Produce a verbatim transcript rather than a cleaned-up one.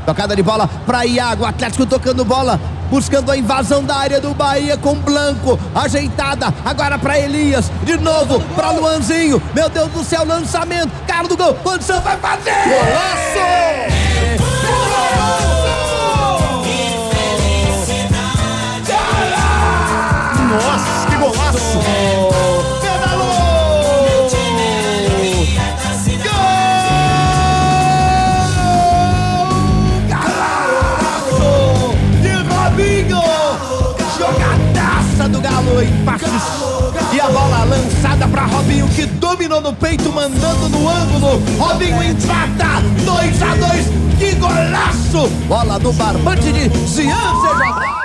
Tocada de bola para Iago, Atlético tocando bola, buscando a invasão da área do Bahia com Blanco, ajeitada, agora para Elias, de novo para Luanzinho, meu Deus do céu, lançamento, cara do gol, condição vai fazer! Golaço! Nossa, que golaço! Pedalou! Golaço de Robinho! Jogadaça do Galo em passes. E a bola lançada para Robinho, que dominou no peito, mandando no ângulo. Robinho empata, dois a dois. Que golaço! Bola do barbante de Zian C J.